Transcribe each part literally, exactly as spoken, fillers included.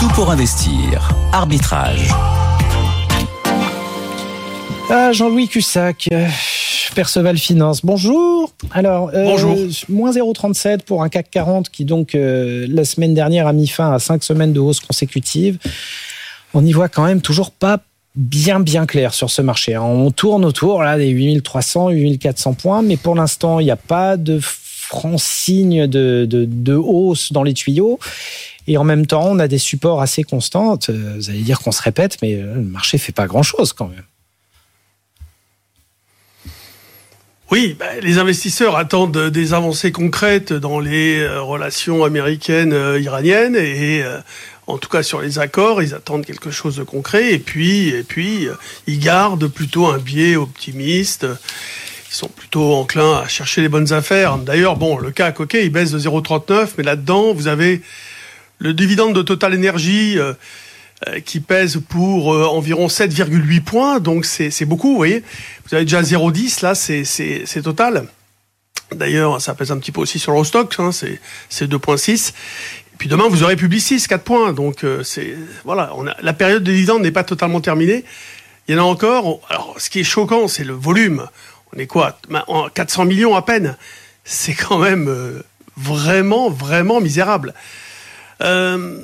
Tout pour investir. Arbitrage. Ah, Jean-Louis Cussac, euh, Perceval Finance, bonjour. Alors, euh, bonjour. moins zéro virgule trente-sept pour un C A C quarante qui, donc, euh, la semaine dernière a mis fin à cinq semaines de hausse consécutive. On y voit quand même toujours pas bien, bien clair sur ce marché. On tourne autour là, des huit mille trois cents, huit mille quatre cents points, mais pour l'instant, il n'y a pas de franc signe de, de, de hausse dans les tuyaux. Et en même temps, on a des supports assez constants. Vous allez dire qu'on se répète, mais le marché ne fait pas grand-chose quand même. Oui, bah, les investisseurs attendent des avancées concrètes dans les euh, relations américaines euh, iraniennes et euh, en tout cas sur les accords, ils attendent quelque chose de concret et puis et puis euh, ils gardent plutôt un biais optimiste. Ils sont plutôt enclins à chercher les bonnes affaires. D'ailleurs, bon, le C A C, ok, il baisse de zéro virgule trente-neuf, mais là-dedans, vous avez le dividende de Total Energy euh, euh, qui pèse pour euh, environ sept virgule huit points, donc c'est, c'est beaucoup, vous voyez. Vous avez déjà zéro virgule dix, là, c'est, c'est, c'est Total. D'ailleurs, ça pèse un petit peu aussi sur l'Eurostoxx, hein, c'est, c'est deux virgule six. Et puis demain, vous aurez Publicis, quatre points. Donc, euh, c'est, voilà, on a, la période de dividende n'est pas totalement terminée. Il y en a encore. Alors, ce qui est choquant, c'est le volume. On est quoi, quatre cents millions à peine. C'est quand même euh, vraiment, vraiment misérable. Euh,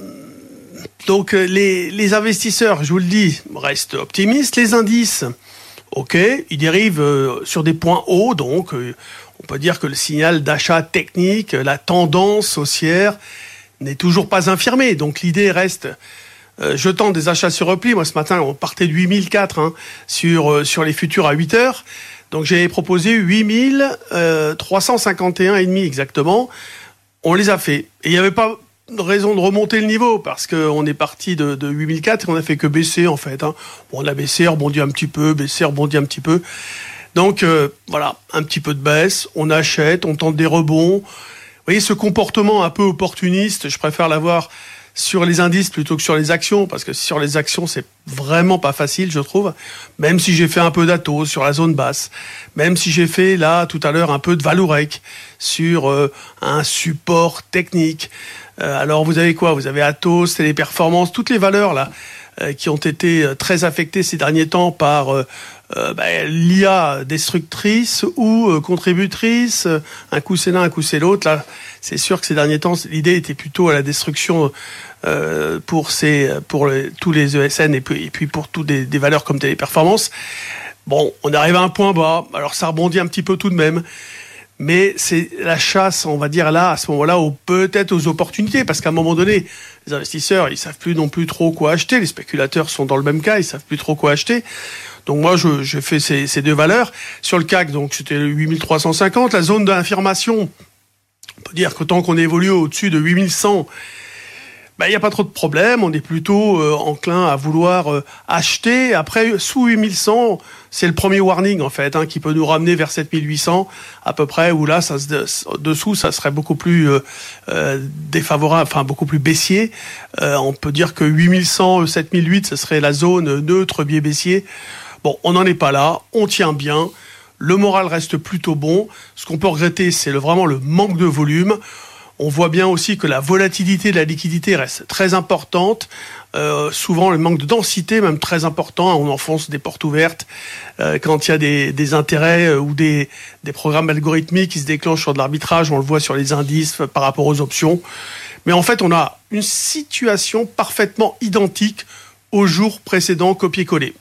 donc, les, les investisseurs, je vous le dis, restent optimistes. Les indices, ok, ils dérivent euh, sur des points hauts. Donc, euh, on peut dire que le signal d'achat technique, la tendance haussière, n'est toujours pas infirmé. Donc, l'idée reste... Euh, je tente des achats sur repli. Moi, ce matin, on partait de huit mille quatre hein, sur, euh, sur les futurs à huit heures. Donc, j'ai proposé huit mille trois cent cinquante et un virgule cinq exactement. On les a fait. Et il n'y avait pas de raison de remonter le niveau parce qu'on est parti de, de huit mille quatre et on n'a fait que baisser, en fait. Hein. Bon, on a baissé, rebondit un petit peu, baissé, rebondit un petit peu. Donc, euh, voilà, un petit peu de baisse. On achète, on tente des rebonds. Vous voyez, ce comportement un peu opportuniste, je préfère l'avoir sur les indices plutôt que sur les actions, parce que sur les actions, c'est vraiment pas facile, je trouve. Même si j'ai fait un peu d'Atos sur la zone basse, même si j'ai fait, là, tout à l'heure, un peu de Vallourec sur euh, un support technique. Euh, alors, vous avez quoi ? Vous avez Atos, Téléperformance, toutes les valeurs, là, euh, qui ont été très affectées ces derniers temps par euh, euh, bah, l'I A destructrice ou euh, contributrice. Un coup c'est l'un, un coup c'est l'autre. Là, c'est sûr que ces derniers temps, l'idée était plutôt à la destruction euh, pour ces, pour les, tous les E S N et puis, et puis pour toutes des, des valeurs comme Téléperformance. Bon, on arrive à un point bas. Alors ça rebondit un petit peu tout de même. Mais c'est la chasse, on va dire là, à ce moment-là, aux, peut-être aux opportunités, parce qu'à un moment donné, les investisseurs, ils savent plus non plus trop quoi acheter. Les spéculateurs sont dans le même cas, ils savent plus trop quoi acheter. Donc moi, je, j'ai fait ces, ces deux valeurs. Sur le C A C, donc c'était huit mille trois cent cinquante. La zone d'infirmation, on peut dire que tant qu'on évolue au-dessus de huit mille cent, ben, il n'y a pas trop de problème. On est plutôt euh, enclin à vouloir euh, acheter. Après, sous huit mille cent, c'est le premier warning, en fait, hein, qui peut nous ramener vers sept mille huit cents, à peu près, où là, ça se, dessous, ça serait beaucoup plus euh, euh, défavorable, enfin, beaucoup plus baissier. Euh, on peut dire que huit mille cent, sept mille huit, ce serait la zone neutre, biais baissier. Bon, on n'en est pas là. On tient bien. Le moral reste plutôt bon. Ce qu'on peut regretter, c'est le, vraiment le manque de volume. On voit bien aussi que la volatilité de la liquidité reste très importante. Euh, souvent, le manque de densité, même très important. On enfonce des portes ouvertes euh, quand il y a des, des intérêts euh, ou des, des programmes algorithmiques qui se déclenchent sur de l'arbitrage. On le voit sur les indices par rapport aux options. Mais en fait, on a une situation parfaitement identique au jour précédent, copier-coller.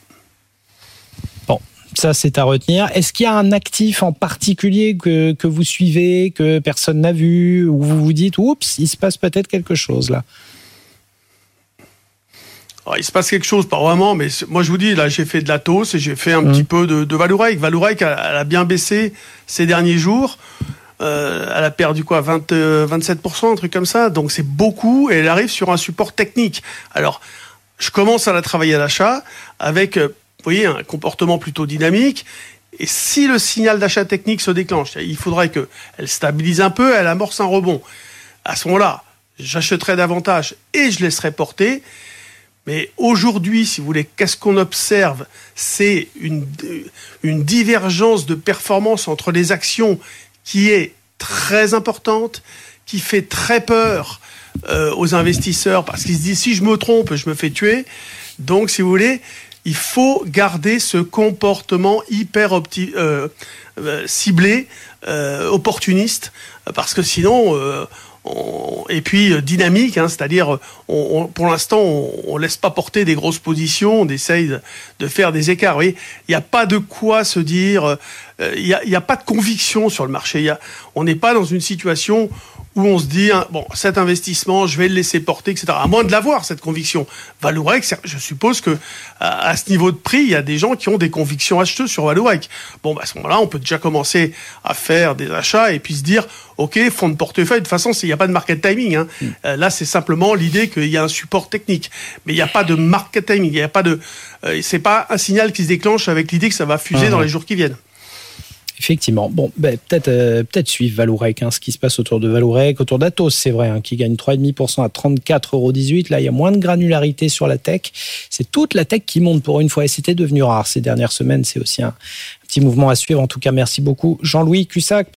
Bon, ça c'est à retenir. Est-ce qu'il y a un actif en particulier que, que vous suivez, que personne n'a vu, où vous vous dites, oups, il se passe peut-être quelque chose là? Alors, il se passe quelque chose, pas vraiment, mais moi je vous dis, là j'ai fait de l'Atos et j'ai fait un mmh. petit peu de, de Vallourec. Vallourec, elle, elle a bien baissé ces derniers jours. Euh, elle a perdu quoi, vingt, euh, vingt-sept pour cent, un truc comme ça. Donc c'est beaucoup et elle arrive sur un support technique. Alors, je commence à la travailler à l'achat avec... Euh, vous voyez, un comportement plutôt dynamique. Et si le signal d'achat technique se déclenche, il faudrait qu'elle stabilise un peu, elle amorce un rebond. À ce moment-là, j'achèterai davantage et je laisserai porter. Mais aujourd'hui, si vous voulez, qu'est-ce qu'on observe ? C'est une, une divergence de performance entre les actions qui est très importante, qui fait très peur euh, aux investisseurs parce qu'ils se disent si je me trompe, je me fais tuer. Donc, si vous voulez, il faut garder ce comportement hyper opti- euh, euh, ciblé, euh, opportuniste, parce que sinon, euh, on, et puis euh, dynamique, hein, c'est-à-dire, on, on, pour l'instant, on, on laisse pas porter des grosses positions, on essaye de, de faire des écarts. Vous voyez, il n'y a pas de quoi se dire, euh, il n'y a, y a pas de conviction sur le marché. Y a, on n'est pas dans une situation où on se dit, hein, bon, cet investissement, je vais le laisser porter, et cetera. À moins de l'avoir, cette conviction. Vallourec, je suppose que à, à ce niveau de prix, il y a des gens qui ont des convictions acheteuses sur Vallourec. Bon, bah, à ce moment-là, on peut déjà commencer à faire des achats et puis se dire, OK, fonds de portefeuille, de toute façon, il n'y a pas de market timing. Hein. Mm. Euh, là, c'est simplement l'idée qu'il y a un support technique. Mais il n'y a pas de market timing. Il n'y a pas de, euh, c'est pas un signal qui se déclenche avec l'idée que ça va fuser mmh. dans les jours qui viennent. Effectivement. Bon, ben, peut-être, euh, peut-être suivre Vallourec, hein, ce qui se passe autour de Vallourec, autour d'Atos, c'est vrai, hein, qui gagne trois virgule cinq pour cent à trente-quatre euros dix-huit. Là, il y a moins de granularité sur la tech. C'est toute la tech qui monte pour une fois et c'était devenu rare ces dernières semaines. C'est aussi un petit mouvement à suivre. En tout cas, merci beaucoup Jean-Louis Cussac.